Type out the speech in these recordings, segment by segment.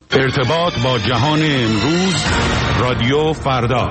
ارتباط با جهان امروز، رادیو فردا.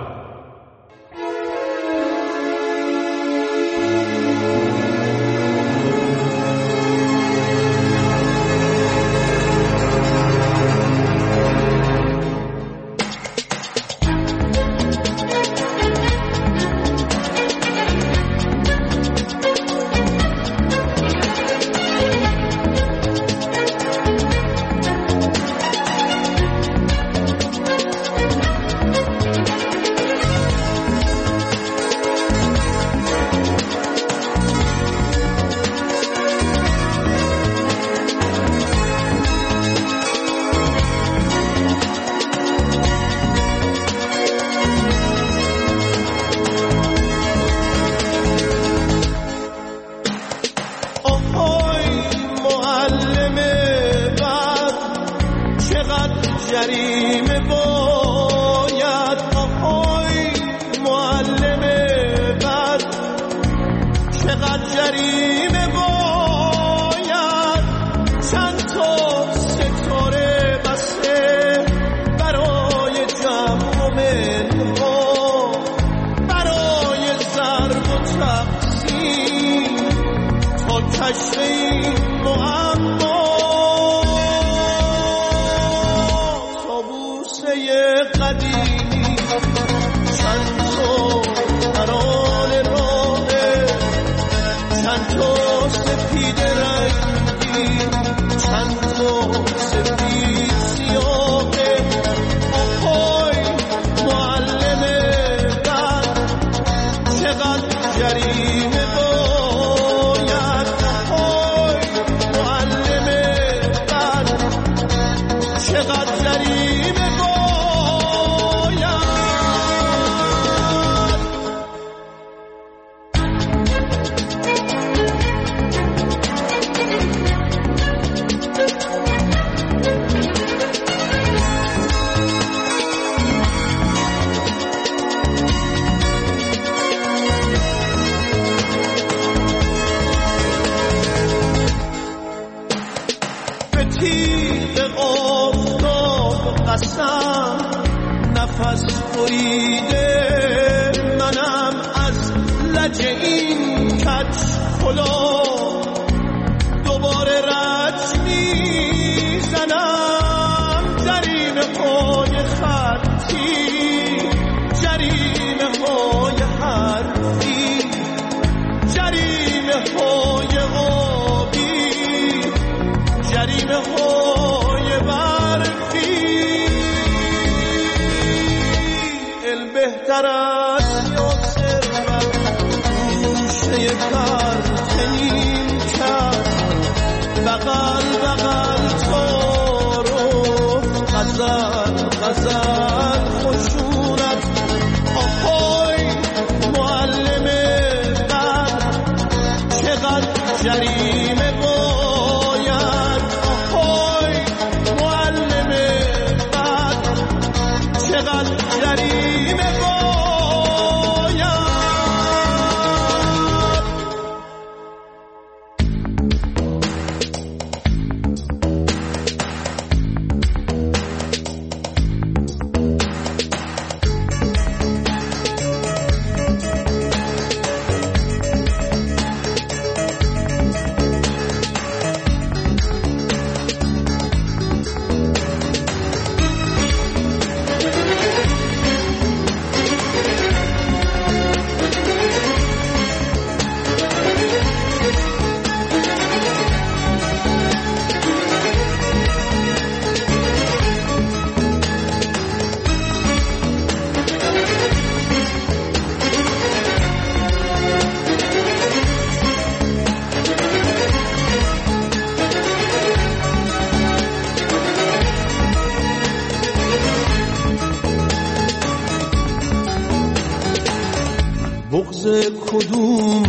بغض کدوم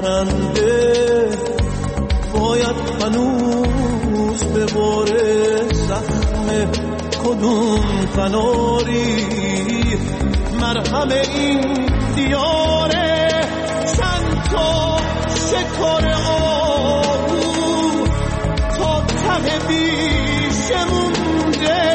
پرنده باید هنوز بباره، زخم کدوم قناری مرهم این دیاره. چند تا شکار آهو تا ته بیشه مونده،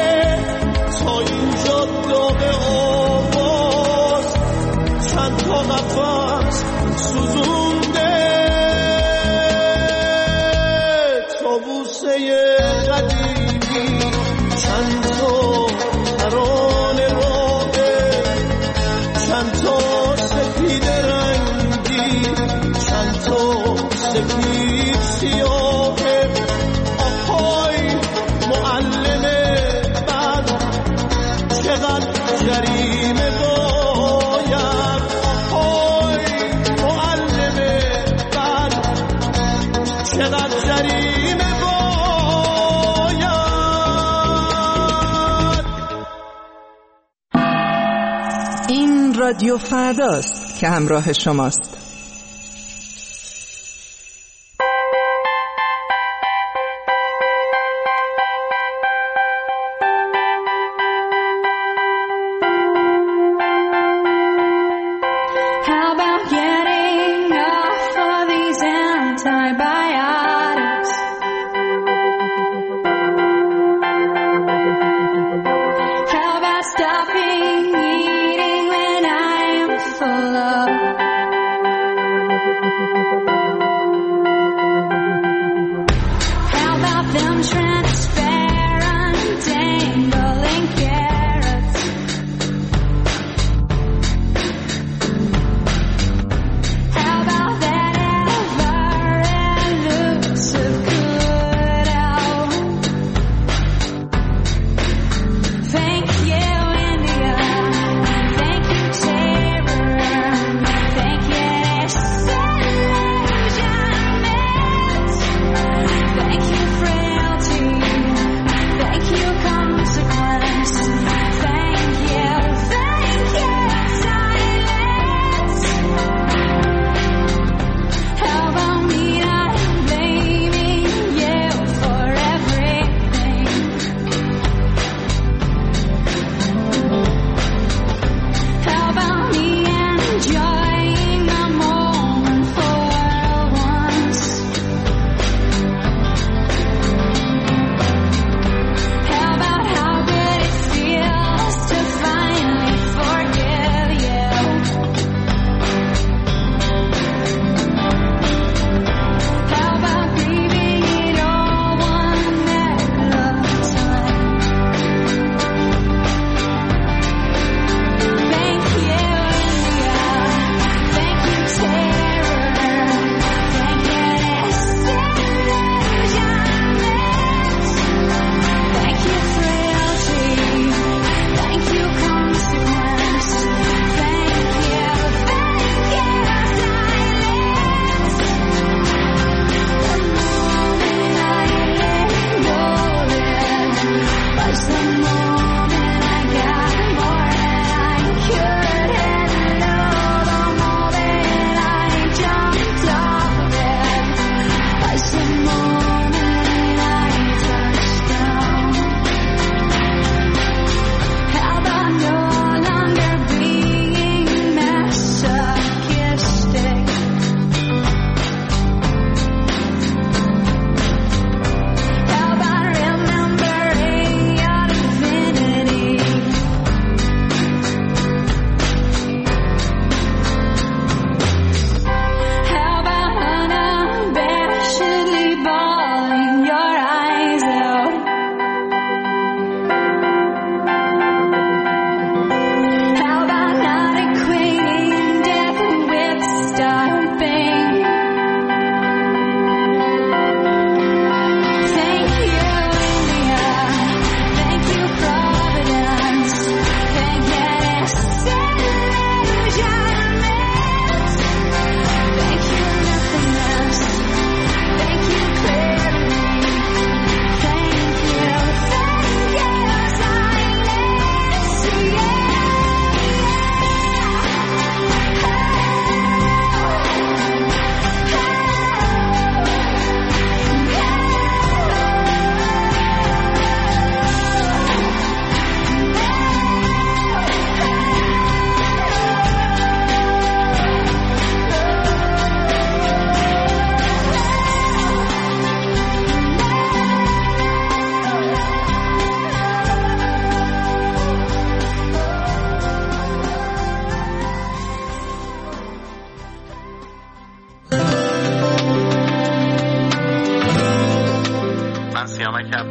قدیمی چند تا ترانه رابه چند تا سپید رنگی چند تا سپید سیاهه آهای معلم بد چقدر جریمه باید آهای معلم بد چقدر جریمه باید. این رادیو فرداست که همراه شماست.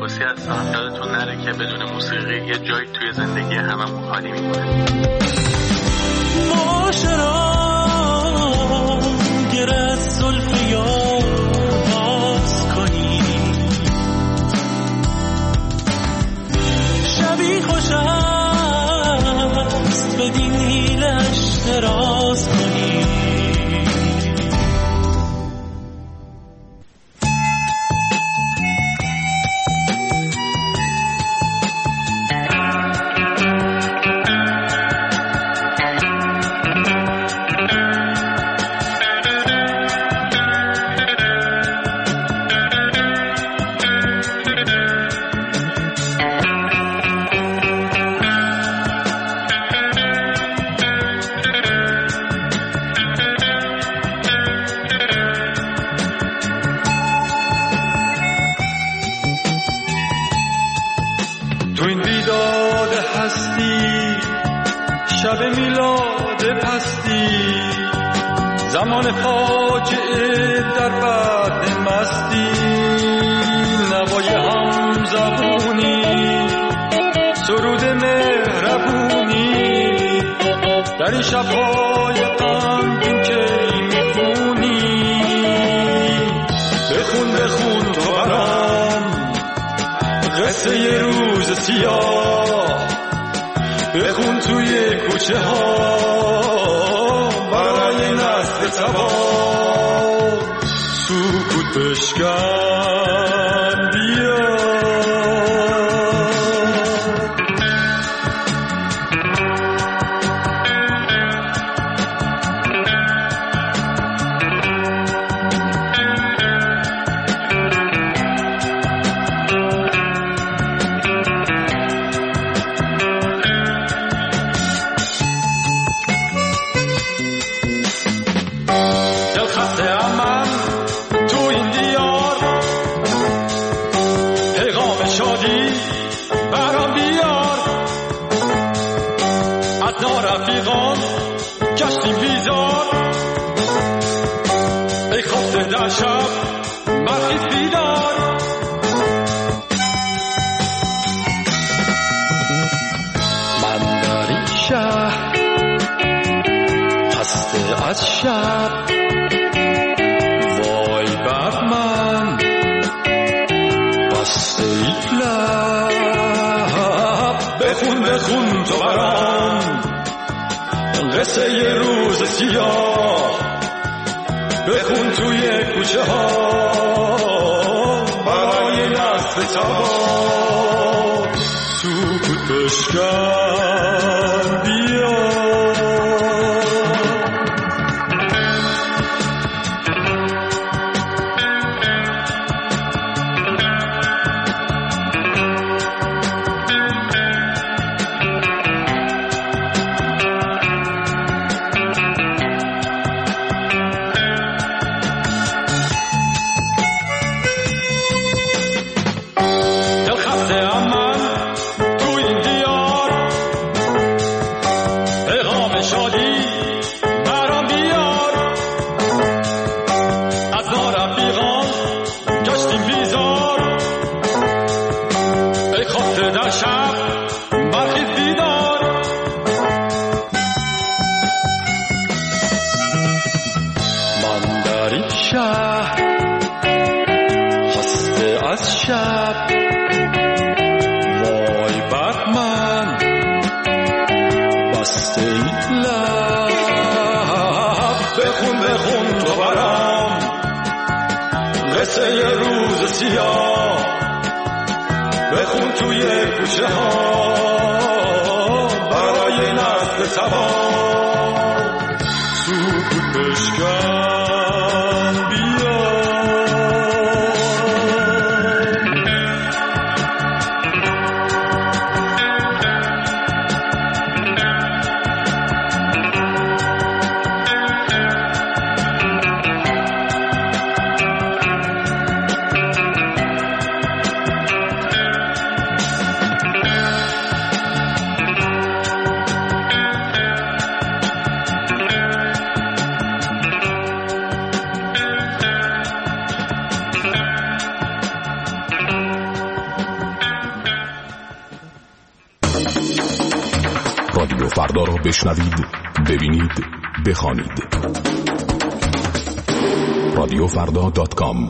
عباسی هستم. یادتون نره که بدون موسیقی یه جایی توی زندگی هممون خالی میمونه. معاشران گره زلف یار باز کنی، شبی خوش است بدین حیلش دراز کنی. شب میلاد پستی، زمان فاجعه در بعد مستی، نوای هم زبونی، سرود مهربونی، در این شبهای غمگین که میخونی. بخون تو برام قصه یه روز سیاه، بخون توی کوچه ها برای نسل تبار. سکوت بشکن بیا، رفیقان گشتیم بیزار، ای خفته در شب برخیز بیدار. من در این شهر خسته از شب، وای بر من بسته ای لب. بخون تو برام قصه یه روز سیاه، بخون توی کوچه ها برای نسل تبار. سکوت بشکن بیا، قصه یه روز سیاه، بخون توی کوچه ها برای نسل تبار. سکوت بشکن بیا، رادیو فردا را بشنوید، ببینید، بخوانید. radiofrda.com.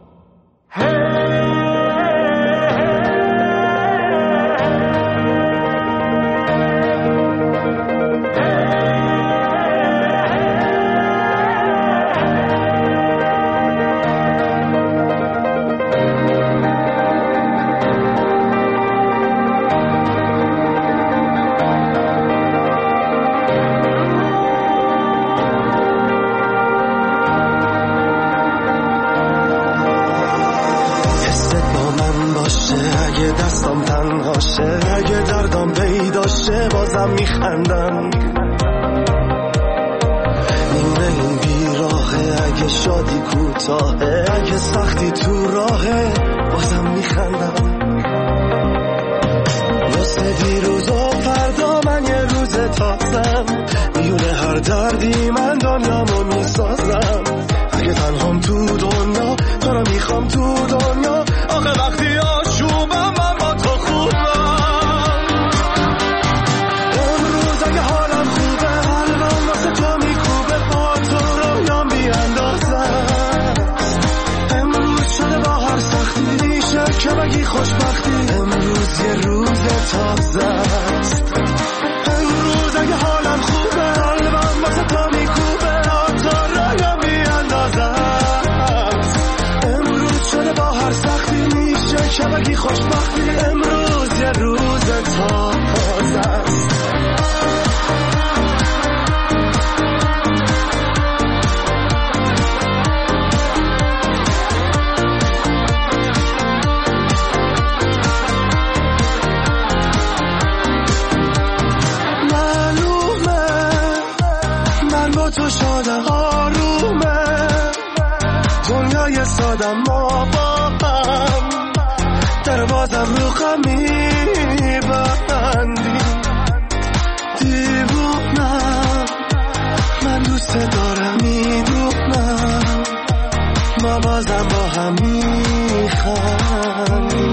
اگه دردم پیداشه بازم میخندم، نیمه این بیراهه، اگه شادی کوتاهه، اگه سختی تو راهه بازم میخندم. واسه دیروز و فردا من یه روز تازم، میونه هر دردی من دنیامو میسازم. اگه تنهام تو دنیا تو رو میخوام تو دنیا، آخه وقتی آشوبم من با تو خوبم. امروز اگه حالم خوبه قلبم واسه تو میکوبه، با تو رویام بیاندازم. امروز شده با هر سختی میشه که بگی خوشبختی، امروز یه روز تازه است. امروز اگه حالم خوبه قلبم واسه تو میکوبه، با تو رویام بیاندازم. امروز شده با هر سختی میشه که بگی خوشبختی، امروز یه روز تازه است. تو شادم آرومه، دنیای سادم ما با هم، در بازم رو غم میبندی. دیوونم من دوست دارم، میدونم ما بازم با هم میخندیم.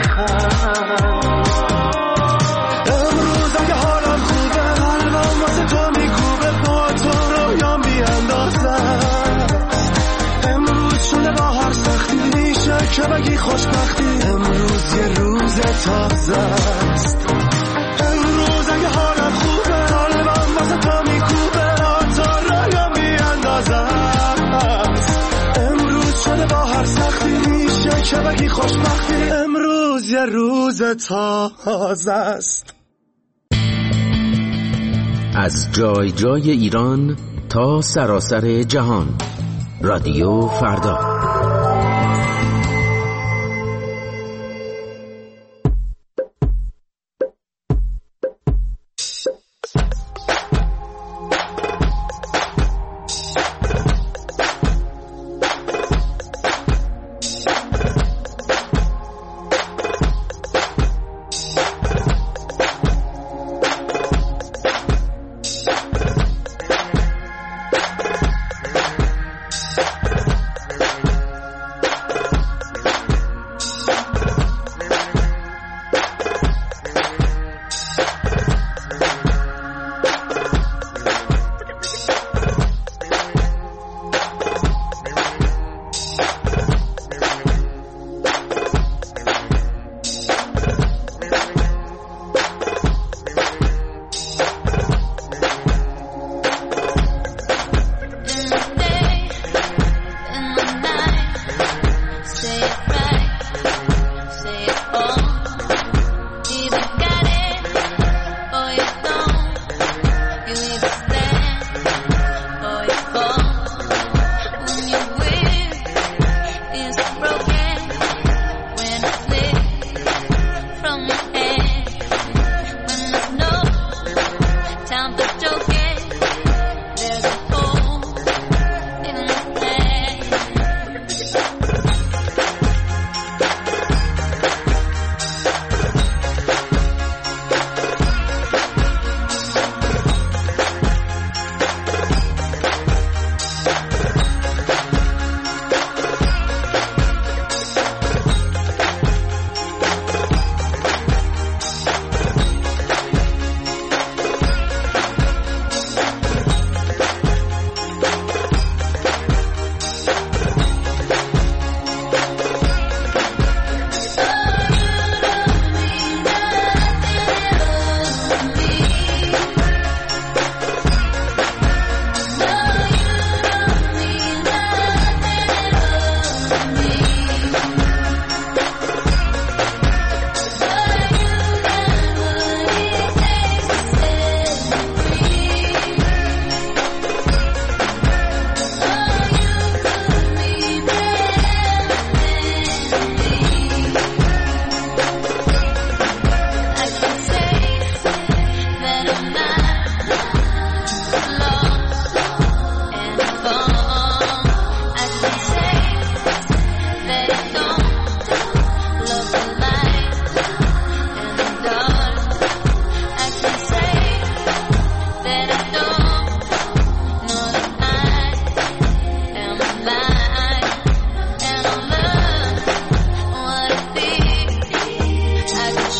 امروز اگه حالم خوبه قلبم واسه تو میکوبه، با تو رویام بیاندازم. امروز شده با هر سختی میشه که بگی خوشبختی، امروز یه روز تازه است. امروز اگه حالم خوبه قلبم واسه تو میکوبه، با تو رویام بیاندازم. امروز شده با هر سختی میشه که بگی خوشبختی، امروز یه روز تازه است. از جای جای ایران تا سراسر جهان، رادیو فردا.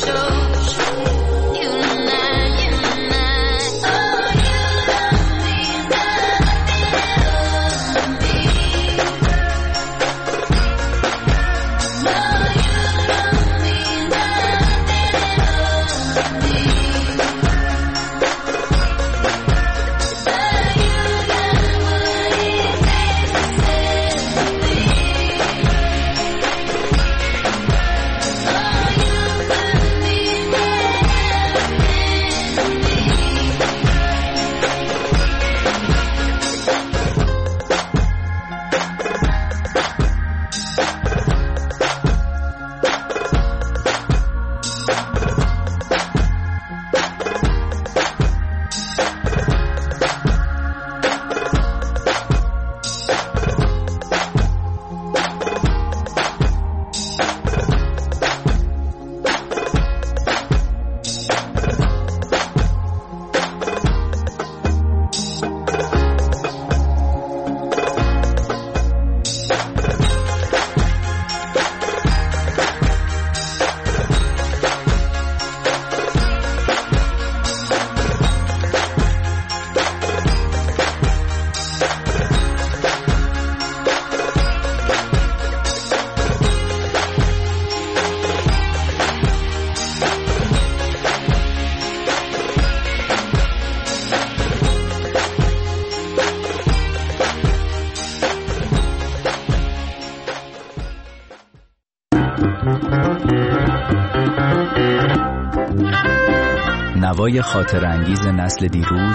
نوای خاطر انگیز نسل دیروز،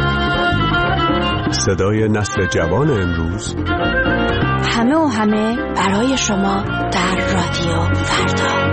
صدای نسل جوان امروز، همه و همه برای شما در رادیو فردا.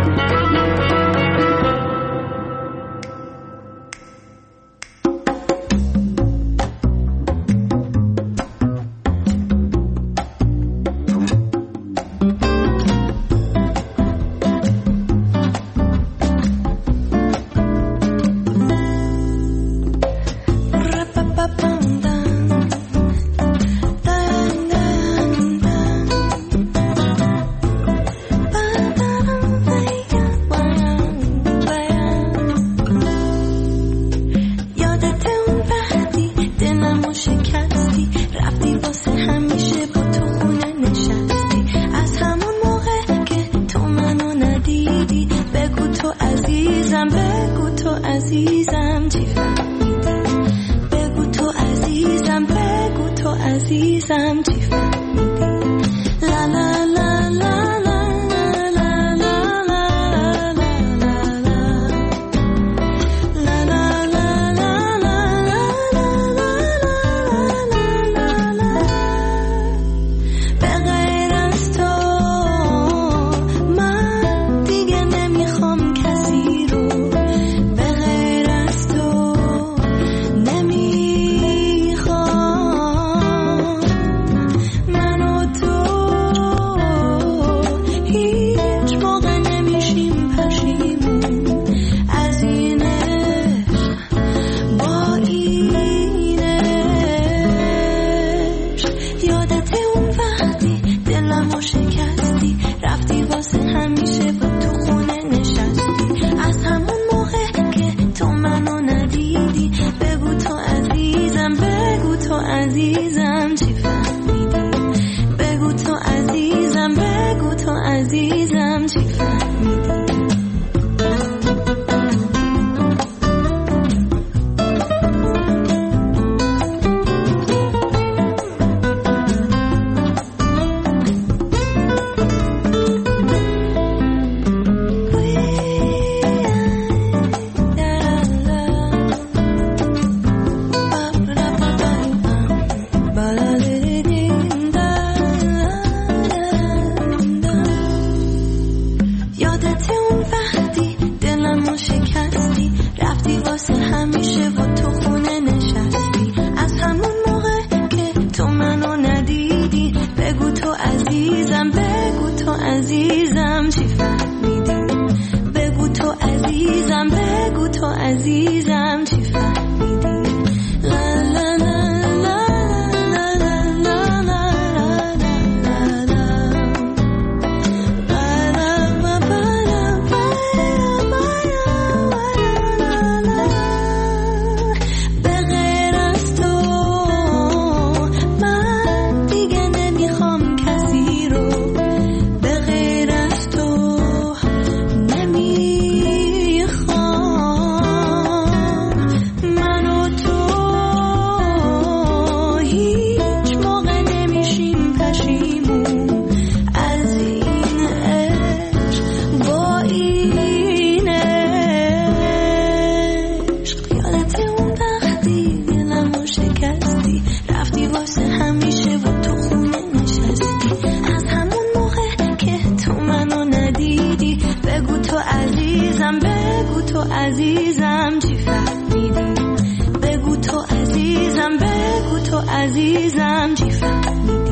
عزیزم بگو تو عزیزم چی فهمیدی، بگو تو عزیزم بگو تو عزیزم چی فهمیدی.